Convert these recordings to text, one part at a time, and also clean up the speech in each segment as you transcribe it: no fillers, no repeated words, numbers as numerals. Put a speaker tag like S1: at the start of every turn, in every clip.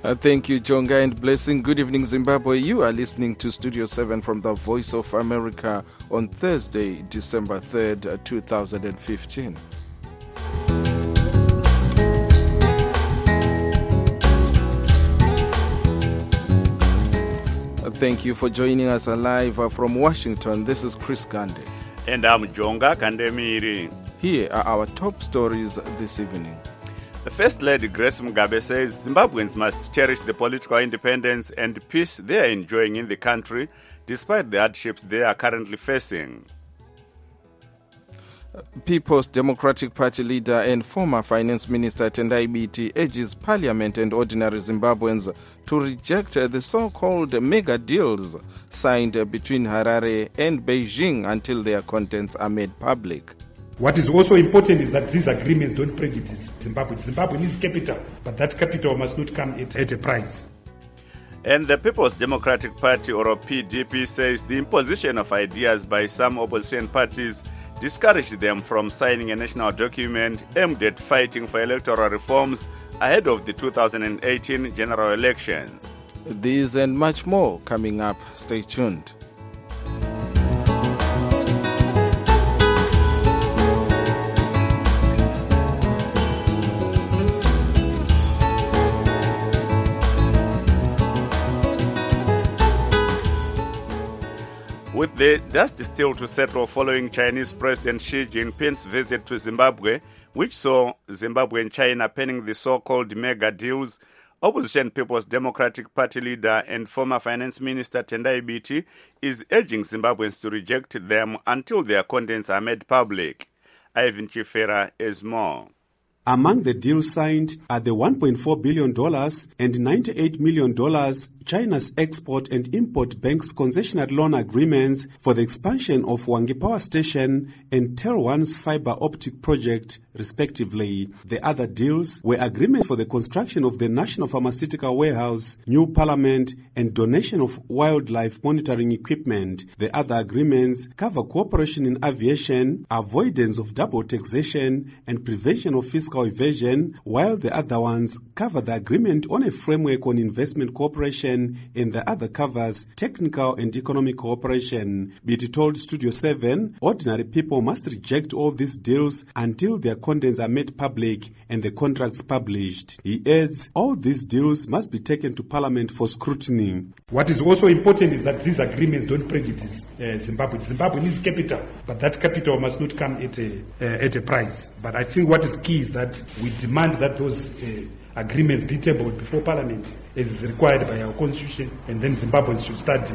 S1: Thank you, Jonga, and blessing. Good evening, Zimbabwe. You are listening to Studio 7 from the Voice of America on Thursday, December 3rd, 2015. Thank you for joining us live from Washington. This is Chris Gande.
S2: And I'm Jonga Kandemiri.
S1: Here are our top stories this evening.
S2: The First Lady Grace Mugabe says Zimbabweans must cherish the political independence and peace they are enjoying in the country, despite the hardships they are currently facing.
S1: People's Democratic Party leader and former Finance Minister Tendai Biti urges Parliament and ordinary Zimbabweans to reject the so-called mega deals signed between Harare and Beijing until their contents are made public.
S3: What is also important is that these agreements don't prejudice Zimbabwe. Zimbabwe needs capital, but that capital must not come at a price.
S2: And the People's Democratic Party, or PDP, says the imposition of ideas by some opposition parties discouraged them from signing a national document aimed at fighting for electoral reforms ahead of the 2018 general elections.
S1: These and much more coming up. Stay tuned.
S2: With the dust still to settle following Chinese President Xi Jinping's visit to Zimbabwe, which saw Zimbabwe and China penning the so-called mega deals, opposition People's Democratic Party leader and former Finance Minister Tendai Biti is urging Zimbabweans to reject them until their contents are made public. Ivan Chifera is more.
S4: Among the deals signed are the $1.4 billion and $98 million China's Export and Import Bank's concessional loan agreements for the expansion of Hwange Power Station and Tel1's fiber optic project, respectively. The other deals were agreements for the construction of the National Pharmaceutical Warehouse, new parliament, and donation of wildlife monitoring equipment. The other agreements cover cooperation in aviation, avoidance of double taxation, and prevention of fiscal evasion, while the other ones cover the agreement on a framework on investment cooperation, and the other covers technical and economic cooperation. Biti told Studio 7, ordinary people must reject all these deals until their contents are made public and the contracts published. He adds, all these deals must be taken to Parliament for scrutiny.
S3: What is also important is that these agreements don't prejudice Zimbabwe. Zimbabwe needs capital, but that capital must not come at a price. But I think what is key is that we demand that those agreements be tabled before Parliament, as is required by our Constitution, and then Zimbabweans should study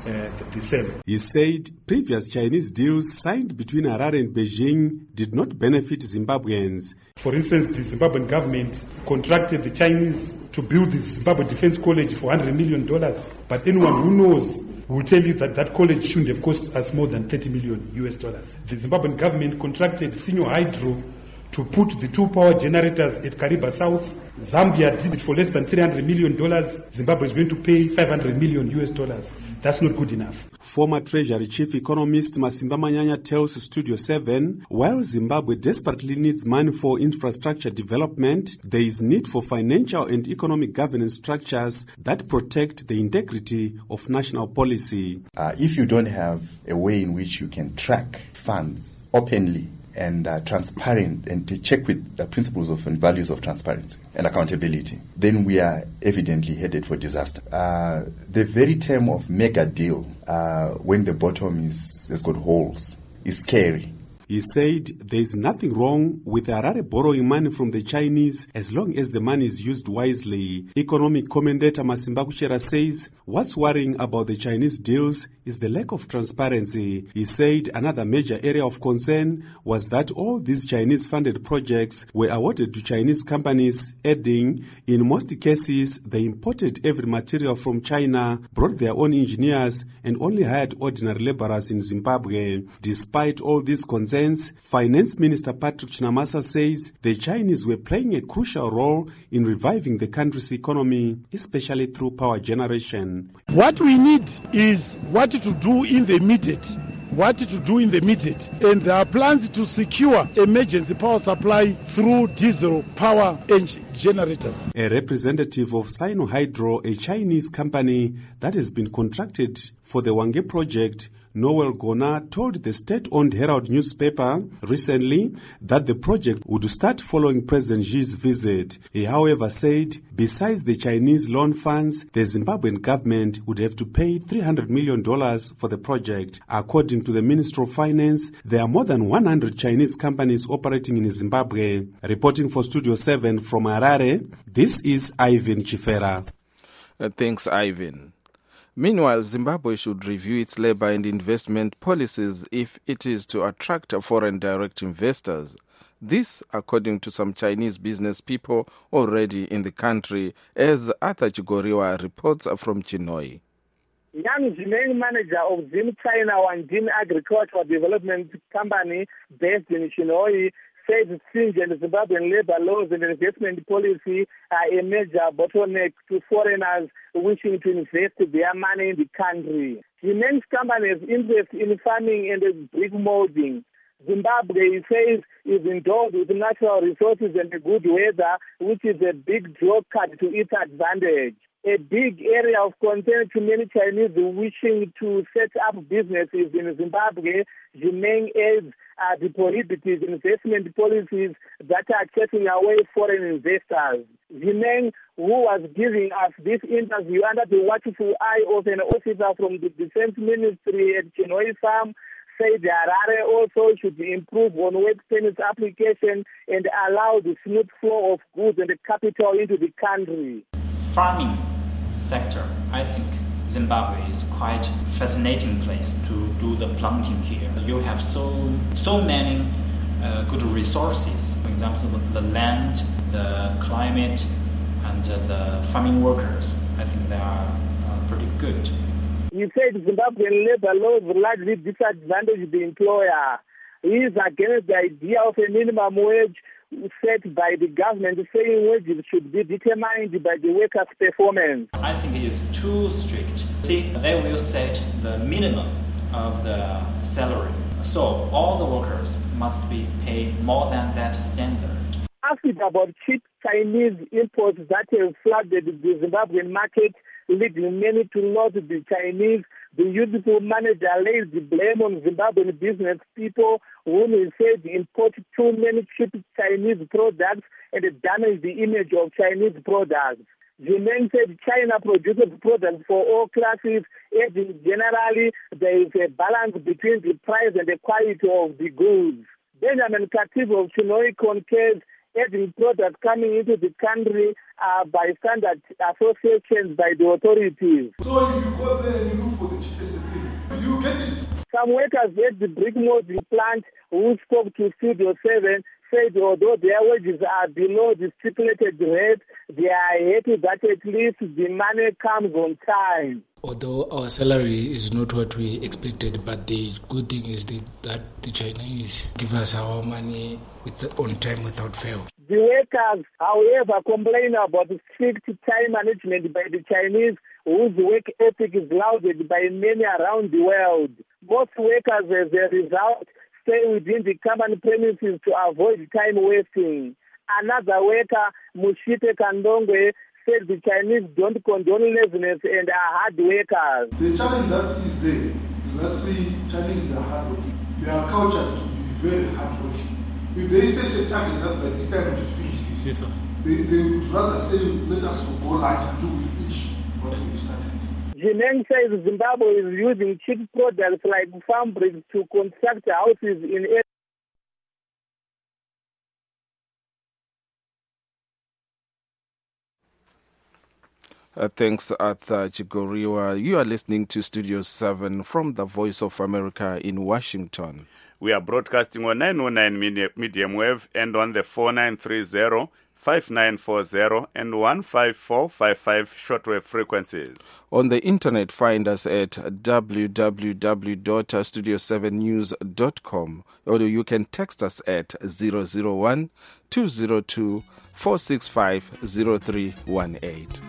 S3: the same.
S4: He said previous Chinese deals signed between Harare and Beijing did not benefit Zimbabweans.
S3: For instance, the Zimbabwean government contracted the Chinese to build the Zimbabwe Defense College for $100 million. But anyone who knows will tell you that that college shouldn't have cost us more than $30 million. The Zimbabwean government contracted Senior Hydro to put the two power generators at Kariba South. Zambia did it for less than $300 million. Zimbabwe is going to pay $500 million. That's not good enough.
S4: Former Treasury Chief Economist Masimba Manyanya tells Studio 7, while Zimbabwe desperately needs money for infrastructure development, there is need for financial and economic governance structures that protect the integrity of national policy.
S5: If you don't have a way in which you can track funds openly and transparent and to check with the principles of and values of transparency and accountability, then we are evidently headed for disaster. The very term of mega deal, when the bottom has got holes, is scary.
S4: He said there is nothing wrong with Harare borrowing money from the Chinese as long as the money is used wisely. Economic commentator Masimba Kuchera says what's worrying about the Chinese deals is the lack of transparency. He said another major area of concern was that all these Chinese-funded projects were awarded to Chinese companies, adding, in most cases, they imported every material from China, brought their own engineers, and only hired ordinary laborers in Zimbabwe. Despite all these concerns, Finance Minister Patrick Chinamasa says the Chinese were playing a crucial role in reviving the country's economy, especially through power generation.
S6: What we need is what to do in the immediate what to do in the immediate. And there are plans to secure emergency power supply through diesel power engine generators.
S4: A representative of Sinohydro, a Chinese company that has been contracted for the Hwange project, Noel Gona, told the state-owned Herald newspaper recently that the project would start following President Xi's visit. He, however, said besides the Chinese loan funds, the Zimbabwean government would have to pay $300 million for the project. According to the Minister of Finance, there are more than 100 Chinese companies operating in Zimbabwe. Reporting for Studio 7 from Harare, this is Ivan Chifera.
S1: Thanks, Ivan. Meanwhile, Zimbabwe should review its labor and investment policies if it is to attract foreign direct investors. This, according to some Chinese business people already in the country, as Arthur Chigoriwa reports from Chinhoyi.
S7: Yang Zimeng, manager of Zim China Wanjin Agricultural Development Company based in Chinhoyi, says stringent Zimbabwean labor laws and investment policy are a major bottleneck to foreigners wishing to invest their money in the country. The main company has interest in farming and brick molding. Zimbabwe, he says, is endowed with natural resources and good weather, which is a big drawback to its advantage. A big area of concern to many Chinese wishing to set up businesses in Zimbabwe. The main aids are the prohibitive investment policies that are chasing away foreign investors. The man who was giving us this interview under the watchful eye of an officer from the Defense Ministry at Chinhoyi Farm said Harare also should improve on work permit application and allow the smooth flow of goods and capital into the country.
S8: Farming sector, I think Zimbabwe is quite a fascinating place to do the planting here. You have so many good resources. For example, the land, the climate, and the farming workers. I think they are pretty good.
S7: He said Zimbabwean labor laws largely disadvantage the employer. He is against the idea of a minimum wage set by the government, saying wages should be determined by the workers' performance.
S8: I think it is too strict. See, they will set the minimum of the salary. So all the workers must be paid more than that standard.
S7: Asked about cheap Chinese imports that have flooded the Zimbabwean market, leading many to not the Chinese, the youthful manager lays the blame on Zimbabwean business people whom he said import too many cheap Chinese products and damage the image of Chinese products. The man said China produces products for all classes, and generally there is a balance between the price and the quality of the goods. Benjamin Katif of Chinhoyi concurs, adding products coming into the country by standard associations by the authorities.
S9: So if you go there and you look for the cheapest thing, you get it.
S7: Some workers at the brick molding plant who spoke to Studio 7 said although their wages are below the stipulated rate, they are happy that at least the money comes on time.
S10: Although our salary is not what we expected, but the good thing is that the Chinese give us our money on time without fail.
S7: The workers, however, complain about strict time management by the Chinese, whose work ethic is lauded by many around the world. Most workers, as a result, stay within the company premises to avoid time wasting. Another worker, Mushite Kandongwe, said the Chinese don't condone laziness and are hard workers.
S9: The challenge that is there is that Chinese are hard working. They are cultured to be very hard working. If they set a target that by this time we should finish this, yes, they would rather say let us go lunch until we finish what we started.
S7: Jimen says Zimbabwe is using cheap products like farm bricks to construct houses in areas.
S1: Thanks, Arthur Chigoriwa. You are listening to Studio 7 from the Voice of America in Washington.
S2: We are broadcasting on 909 medium wave and on the 4930, 5940 and 15455 shortwave frequencies.
S1: On the internet, find us at www.studio7news.com, or you can text us at 001-202-465-0318.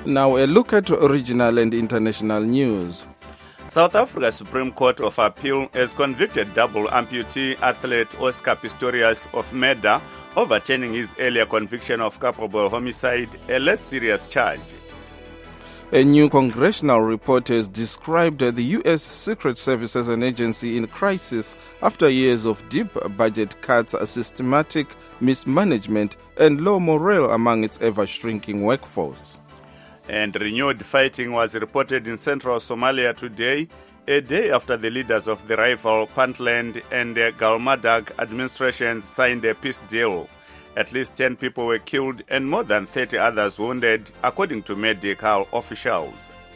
S1: Now a look at regional and international news.
S2: South Africa's Supreme Court of Appeal has convicted double amputee athlete Oscar Pistorius of murder, overturning his earlier conviction of culpable homicide, a less serious charge.
S1: A new congressional report has described the U.S. Secret Service as an agency in crisis after years of deep budget cuts, systematic mismanagement, and low morale among its ever-shrinking workforce.
S2: And renewed fighting was reported in central Somalia today, a day after the leaders of the rival Puntland and Galmadag administrations signed a peace deal. At least 10 people were killed and more than 30 others wounded, according to medical officials.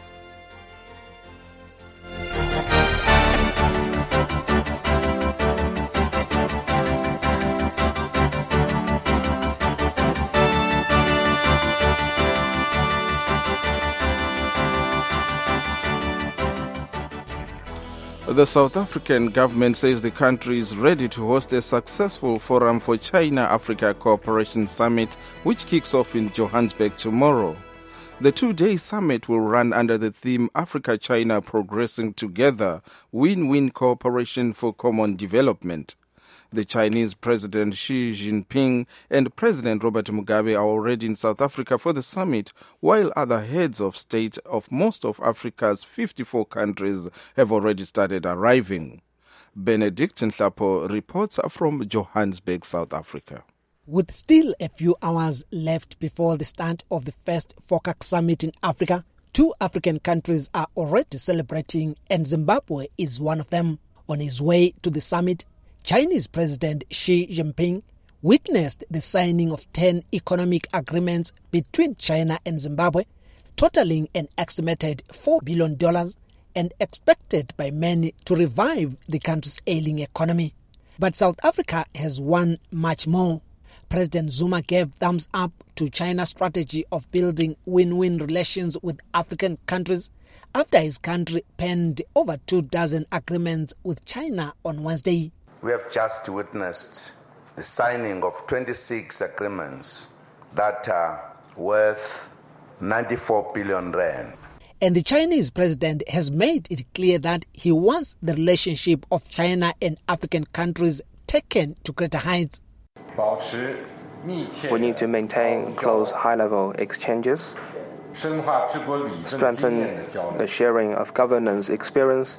S1: The South African government says the country is ready to host a successful Forum for China-Africa Cooperation Summit, which kicks off in Johannesburg tomorrow. The two-day summit will run under the theme Africa-China Progressing Together, Win-Win Cooperation for Common Development. The Chinese President Xi Jinping and President Robert Mugabe are already in South Africa for the summit, while other heads of state of most of Africa's 54 countries have already started arriving. Benedict Nhlapo reports from Johannesburg, South Africa.
S11: With still a few hours left before the start of the first FOCAC summit in Africa, 2 African countries are already celebrating, and Zimbabwe is one of them. On his way to the summit, Chinese President Xi Jinping witnessed the signing of 10 economic agreements between China and Zimbabwe, totaling an estimated $4 billion and expected by many to revive the country's ailing economy. But South Africa has won much more. President Zuma gave thumbs up to China's strategy of building win-win relations with African countries after his country penned over 24 agreements with China on Wednesday.
S12: We have just witnessed the signing of 26 agreements that are worth 94 billion rand.
S11: And the Chinese president has made it clear that he wants the relationship of China and African countries taken to greater heights.
S13: We need to maintain close high-level exchanges, strengthen the sharing of governance experience,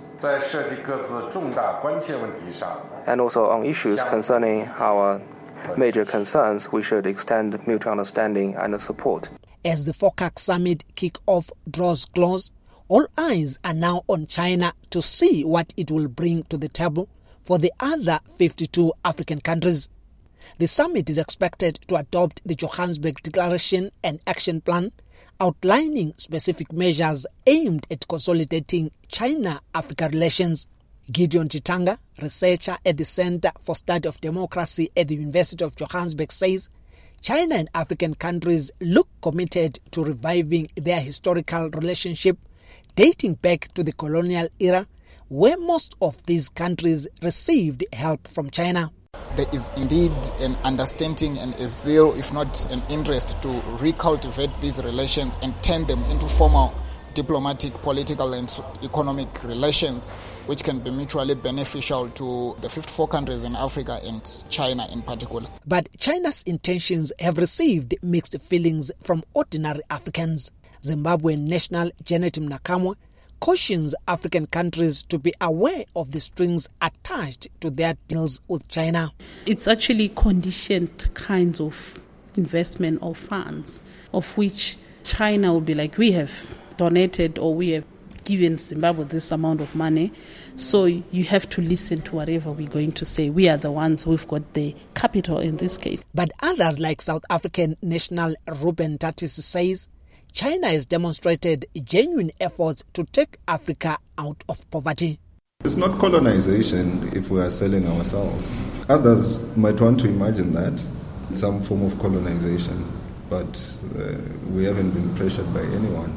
S13: and also on issues concerning our major concerns, we should extend mutual understanding and support.
S11: As the FOCAC summit kick-off draws close, all eyes are now on China to see what it will bring to the table for the other 52 African countries. The summit is expected to adopt the Johannesburg Declaration and Action Plan, outlining specific measures aimed at consolidating China-Africa relations. Gideon Chitanga, researcher at the Center for Study of Democracy at the University of Johannesburg, says China and African countries look committed to reviving their historical relationship dating back to the colonial era, where most of these countries received help from China.
S14: There is indeed an understanding and a zeal, if not an interest, to recultivate these relations and turn them into formal diplomatic, political and economic relations, which can be mutually beneficial to the 54 countries in Africa and China in particular.
S11: But China's intentions have received mixed feelings from ordinary Africans. Zimbabwean national Janet Mnakamwa cautions African countries to be aware of the strings attached to their deals with China.
S15: It's actually conditioned kinds of investment or funds, of which China will be like, we have donated or we have given Zimbabwe this amount of money, so you have to listen to whatever we're going to say. We are the ones who've got the capital in this case.
S11: But others, like South African national Ruben Tatis, says China has demonstrated genuine efforts to take Africa out of poverty.
S16: It's not colonization if we are selling ourselves. Others might want to imagine that, some form of colonization, but we haven't been pressured by anyone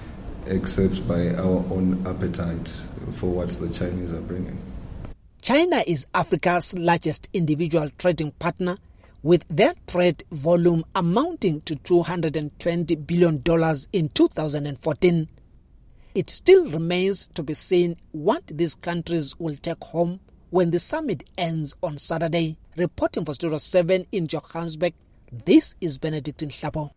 S16: except by our own appetite for what the Chinese are bringing.
S11: China is Africa's largest individual trading partner, with their trade volume amounting to $220 billion in 2014. It still remains to be seen what these countries will take home when the summit ends on Saturday. Reporting for Studio 7 in Johannesburg, this is Benedictine Hlapo.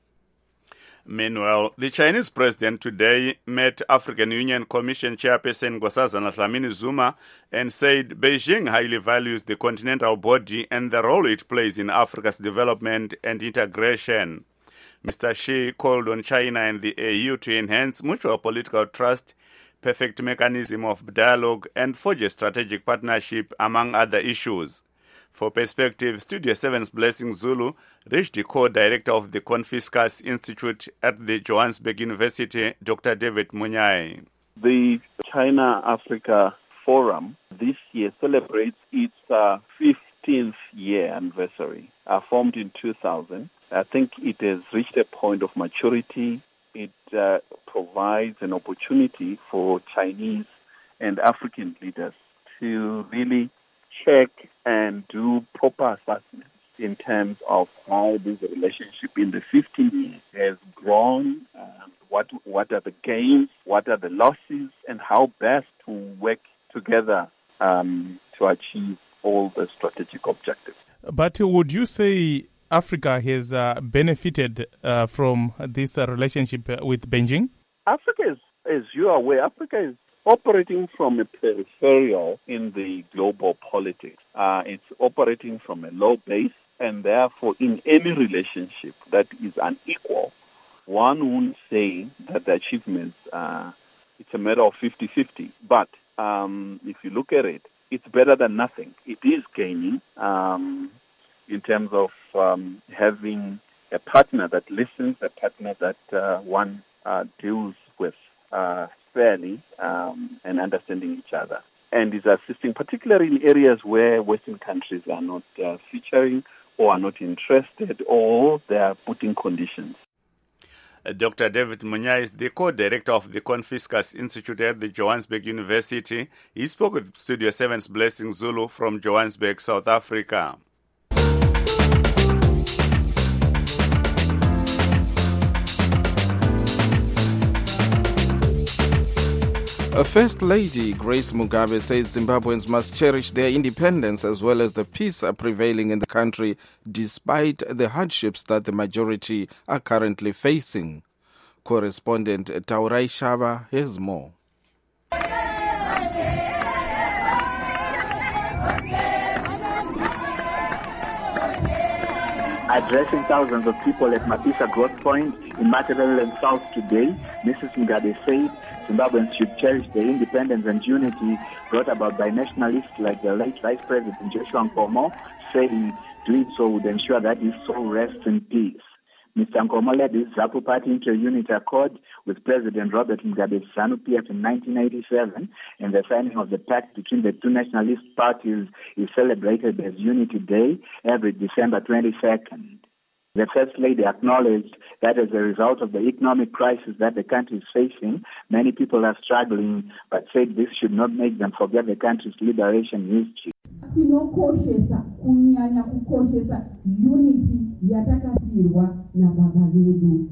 S2: Meanwhile, the Chinese president today met African Union Commission chairperson Nkosazana Dlamini-Zuma and said Beijing highly values the continental body and the role it plays in Africa's development and integration. Mr. Xi called on China and the AU to enhance mutual political trust, perfect mechanism of dialogue, and forge a strategic partnership, among other issues. For perspective, Studio 7's Blessing Zulu reached the co-director of the Confiscus Institute at the Johannesburg University, Dr. David Munyai.
S17: The China-Africa Forum this year celebrates its 15th year anniversary, formed in 2000. I think it has reached a point of maturity. It provides an opportunity for Chinese and African leaders to really check and do proper assessments in terms of how this relationship in the 15 years has grown, what are the gains, what are the losses, and how best to work together to achieve all the strategic objectives.
S18: But would you say Africa has benefited from this relationship with Beijing?
S17: Africa is, as you are aware, Africa is operating from a peripheral in the global politics. It's operating from a low base, and therefore in any relationship that is unequal, one won't say that the achievements, it's a matter of 50-50. But if you look at it, it's better than nothing. It is gaining in terms of having a partner that listens, a partner that one deals with fairly and understanding each other, and is assisting particularly in areas where Western countries are not featuring or are not interested, or they are putting conditions.
S2: Dr. David Munyai is the co-director of the Confiscus Institute at the Johannesburg University. He spoke with Studio 7's Blessing Zulu from Johannesburg, South Africa.
S1: First Lady Grace Mugabe says Zimbabweans must cherish their independence as well as the peace prevailing in the country despite the hardships that the majority are currently facing. Correspondent Taurai Shava has more.
S19: Addressing thousands of people at Mapisa Growth Point in Matabeleland South today, Mrs. Mugabe said Zimbabweans should cherish their independence and unity brought about by nationalists like the late Vice President Joshua Nkomo, saying doing so would ensure that his soul rests in peace. Mr. Nkomo led his ZAPU party into a unity accord with President Robert Mugabe's ZANU-PF in 1987, and the signing of the pact between the two nationalist parties is celebrated as Unity Day every December 22nd. The First Lady acknowledged that as a result of the economic crisis that the country is facing, many people are struggling, but said this should not make them forget the country's liberation history.
S20: Tinokoshesa kunyanya kukoshesa unity yatakasirwa nababa vedu.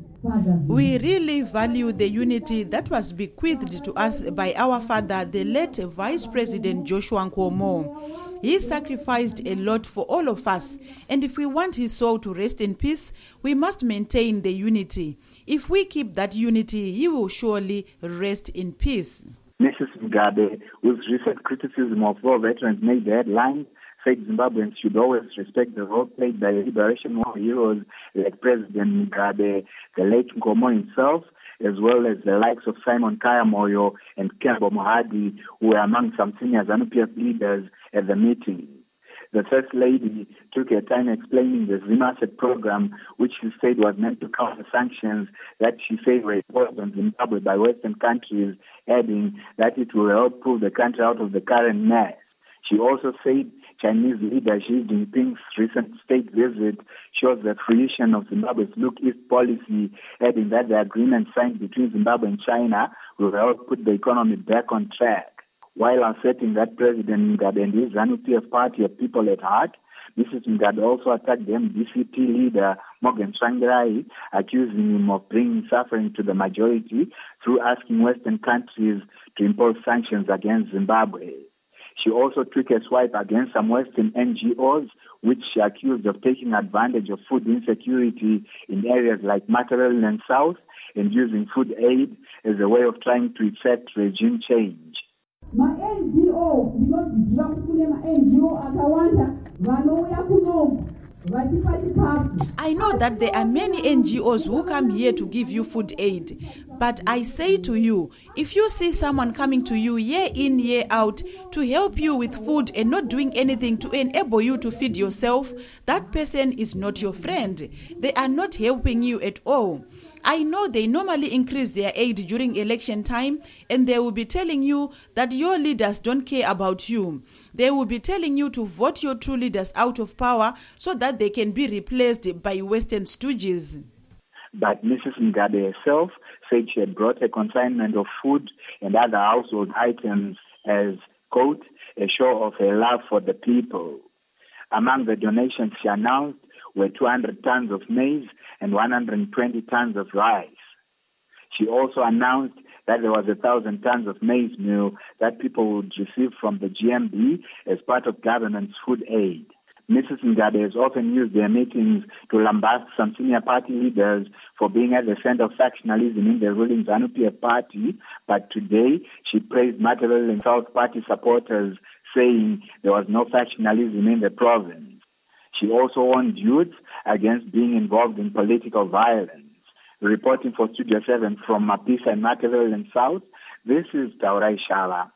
S21: We really value the unity that was bequeathed to us by our father, the late Vice President Joshua Nkomo. He sacrificed a lot for all of us, and if we want his soul to rest in peace, we must maintain the unity. If we keep that unity, he will surely rest in peace.
S19: Mrs. Mugabe, whose recent criticism of war veterans made the headlines, said Zimbabweans should always respect the role played by Liberation War heroes like President Mugabe, the late Nkomo himself, as well as the likes of Simon Kaya Moyo and Kembo Mohadi, who were among some senior ZANU-PF leaders at the meeting. The First Lady took her time explaining the ZimAsset program, which she said was meant to counter sanctions that she said were imposed on Zimbabwe by Western countries, adding that it will help pull the country out of the current mess. She also said Chinese leader Xi Jinping's recent state visit shows the fruition of Zimbabwe's Look East policy, adding that the agreement signed between Zimbabwe and China will help put the economy back on track. While asserting that President Mugabe and his ZANU-PF party are people at heart, Mrs. Mugabe also attacked the MDCT leader, Morgan Tsvangirai, accusing him of bringing suffering to the majority through asking Western countries to impose sanctions against Zimbabwe. She also took a swipe against some Western NGOs, which she accused of taking advantage of food insecurity in areas like Matabeleland South and using food aid as a way of trying to effect regime change.
S20: Ma-NGO, ndinoziva kuti kune ma-NGO akawanda vanouya kunoku vatipa chikafu.
S21: I know that there are many NGOs who come here to give you food aid. But I say to you, if you see someone coming to you year in, year out to help you with food and not doing anything to enable you to feed yourself, that person is not your friend. They are not helping you at all. I know they normally increase their aid during election time, and they will be telling you that your leaders don't care about you. They will be telling you to vote your true leaders out of power so that they can be replaced by Western stooges.
S19: But Mrs. Mugabe herself said she had brought a consignment of food and other household items as, quote, a show of her love for the people. Among the donations she announced were 200 tons of maize and 120 tons of rice. She also announced that there was 1,000 tons of maize meal that people would receive from the GMB as part of government's food aid. Mrs. Mugabe has often used their meetings to lambast some senior party leaders for being at the center of factionalism in the ruling ZANU-PF party, but today she praised Matabeleland South Party supporters, saying there was no factionalism in the province. She also warned youth against being involved in political violence. Reporting for Studio 7 from Mapisa and Matabeleland South, this is Taurai Shala.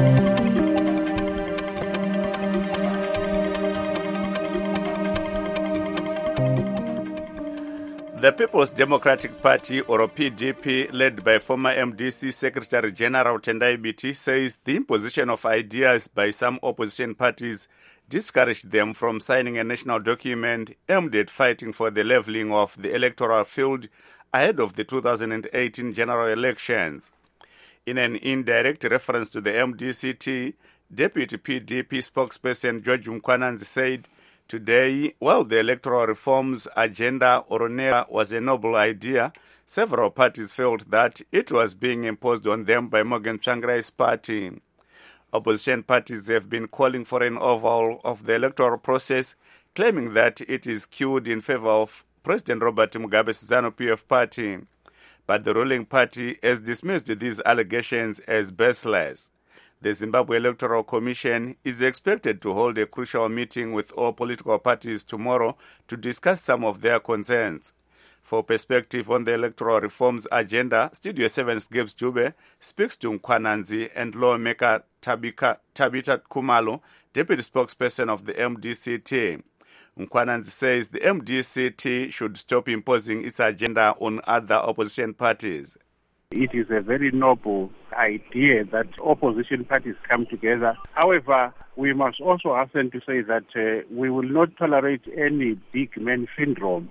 S2: The People's Democratic Party, or PDP, led by former MDC Secretary General Tendai Biti, says the imposition of ideas by some opposition parties discouraged them from signing a national document aimed at fighting for the levelling of the electoral field ahead of the 2018 general elections. In an indirect reference to the MDCT, Deputy PDP spokesperson George Mkwananzi said, today, while the electoral reforms agenda or NEA was a noble idea, several parties felt that it was being imposed on them by Morgan Tsvangirai's party. Opposition parties have been calling for an overhaul of the electoral process, claiming that it is skewed in favor of President Robert Mugabe's ZANU-PF party. But the ruling party has dismissed these allegations as baseless. The Zimbabwe Electoral Commission is expected to hold a crucial meeting with all political parties tomorrow to discuss some of their concerns. For perspective on the electoral reforms agenda, Studio 7's Gibbs Jube speaks to Mkwananzi and lawmaker Tabita Kumalo, deputy spokesperson of the MDCT. Mkwananzi says the MDCT should stop imposing its agenda on other opposition parties.
S3: It is a very noble idea that opposition parties come together. However, we must also hasten to say that we will not tolerate any big man syndrome.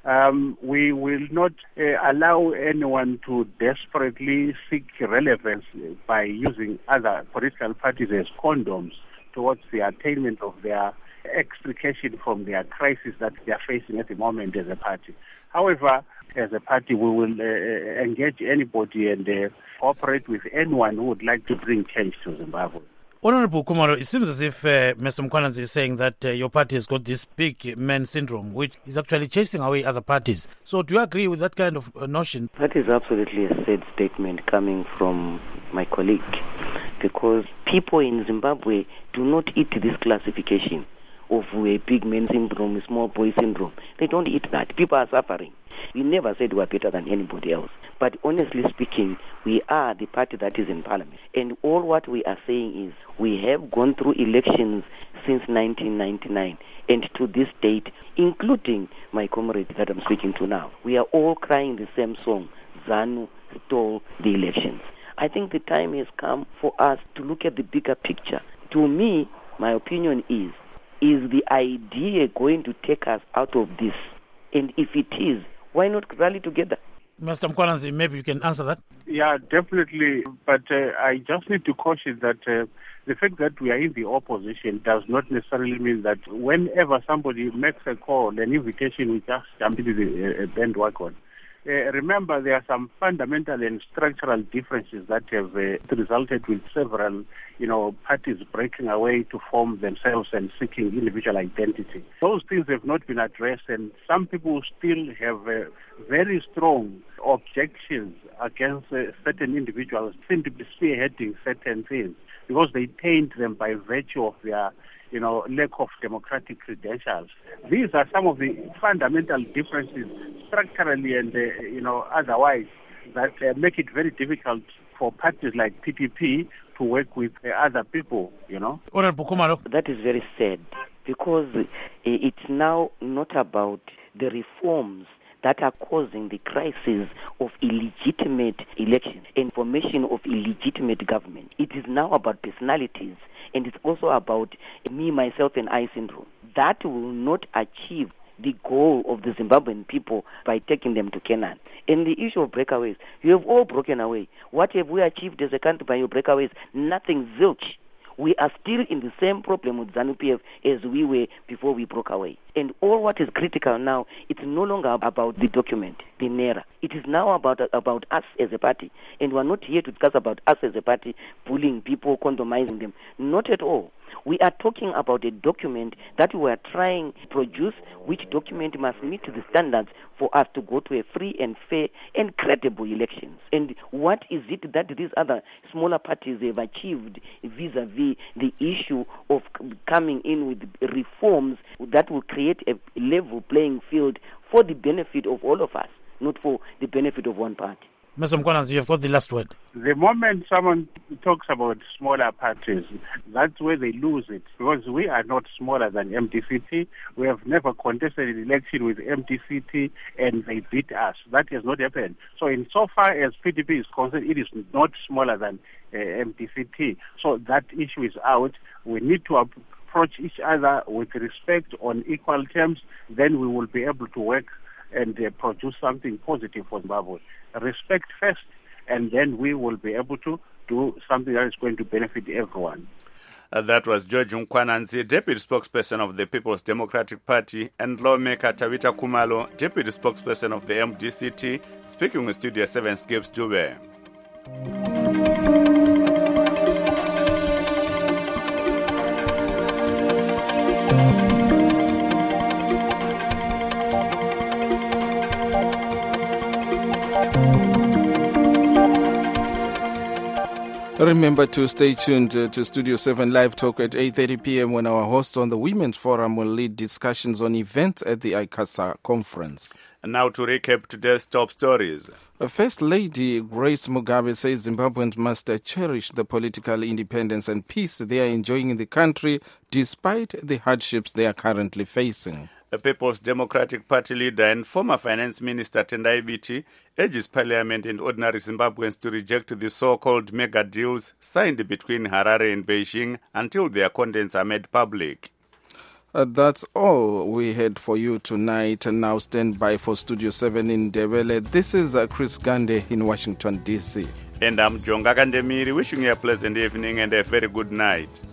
S3: We will not allow anyone to desperately seek relevance by using other political parties as condoms towards the attainment of their extrication from their crisis that they are facing at the moment as a party. However, as a party, we will engage anybody and cooperate with anyone who would like to bring change to Zimbabwe.
S22: Honorable Kumalo, it seems as if Mr. Mkwananzi is saying that your party has got this big man syndrome, which is actually chasing away other parties. So do you agree with that kind of notion?
S23: That is absolutely a sad statement coming from my colleague, because people in Zimbabwe do not eat this classification of a big man syndrome, a small boy syndrome. They don't eat that. People are suffering. We never said we are better than anybody else. But honestly speaking, we are the party that is in parliament. And all what we are saying is we have gone through elections since 1999. And to this date, including my comrade that I'm speaking to now, we are all crying the same song. ZANU stole the elections. I think the time has come for us to look at the bigger picture. To me, my opinion is the idea going to take us out of this? And if it is, why not rally together?
S22: Mr. Mkwananzi, maybe you can answer that.
S3: Yeah, definitely. But I just need to caution that the fact that we are in the opposition does not necessarily mean that whenever somebody makes a call, an invitation, we just jump into the bandwagon. Remember, there are some fundamental and structural differences that have resulted with several, parties breaking away to form themselves and seeking individual identity. Those things have not been addressed, and some people still have very strong objections against certain individuals seem to be spearheading certain things because they taint them by virtue of their lack of democratic credentials. These are some of the fundamental differences structurally and, otherwise that make it very difficult for parties like PPP to work with other people,
S22: Honorable Kumalo.
S23: That is very sad because it's now not about the reforms that are causing the crisis of illegitimate elections and formation of illegitimate government. It is now about personalities, and it's also about me, myself, and I syndrome. That will not achieve the goal of the Zimbabwean people by taking them to Canaan. And the issue of breakaways, you have all broken away. What have we achieved as a country by your breakaways? Nothing, zilch. We are still in the same problem with ZANU-PF as we were before we broke away. And all what is critical now, it's no longer about the document, the NERA. It is now about us as a party. And we're not here to discuss about us as a party, bullying people, condomizing them. Not at all. We are talking about a document that we are trying to produce, which document must meet the standards for us to go to a free and fair and credible elections. And what is it that these other smaller parties have achieved vis-a-vis the issue of coming in with reforms that will create a level playing field for the benefit of all of us, not for the benefit of one party?
S22: Mr. Mkwananzi, you've got the last word.
S3: The moment someone talks about smaller parties, that's where they lose it, because we are not smaller than MDCT. We have never contested an election with MDCT, and they beat us. That has not happened. So insofar as PDP is concerned, it is not smaller than MDCT. So that issue is out. We need to approach each other with respect on equal terms. Then we will be able to work and produce something positive for Zimbabwe. Respect first, and then we will be able to do something that is going to benefit everyone.
S2: That was George Mkwananzi, Deputy Spokesperson of the People's Democratic Party, and lawmaker Tawita Kumalo, Deputy Spokesperson of the MDCT, speaking with Studio 7's Gibbs Dube.
S1: Remember to stay tuned to Studio 7 Live Talk at 8:30 p.m. when our hosts on the Women's Forum will lead discussions on events at the ICASA conference.
S2: And now to recap today's top stories.
S1: First Lady Grace Mugabe says Zimbabweans must cherish the political independence and peace they are enjoying in the country despite the hardships they are currently facing.
S2: The People's Democratic Party leader and former Finance Minister Tendai Biti urges Parliament and ordinary Zimbabweans to reject the so-called mega deals signed between Harare and Beijing until their contents are made public.
S1: That's all we had for you tonight. And now stand by for Studio 7 in Ndebele. This is Chris Gande in Washington, D.C.
S2: And I'm Jonga Kandemiri, wishing you a pleasant evening and a very good night.